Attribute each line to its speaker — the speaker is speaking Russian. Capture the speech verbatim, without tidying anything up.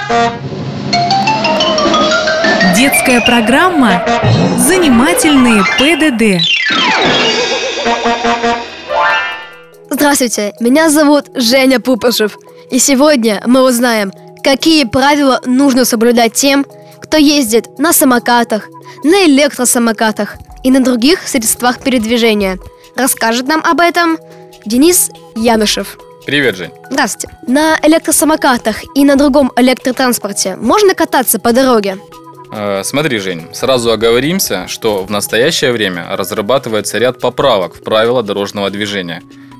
Speaker 1: Детская программа «Занимательные ПДД».
Speaker 2: Здравствуйте, меня зовут Женя Пупышев. И сегодня мы узнаем, какие правила нужно соблюдать тем, кто ездит на самокатах, на электросамокатах и на других средствах передвижения. Расскажет нам об этом Денис Янышев.
Speaker 3: Привет, Жень.
Speaker 2: Здравствуйте. На электросамокатах и на другом электротранспорте можно кататься по дороге?
Speaker 3: Э, смотри, Жень, сразу оговоримся, что в настоящее время разрабатывается ряд поправок в правила дорожного движения.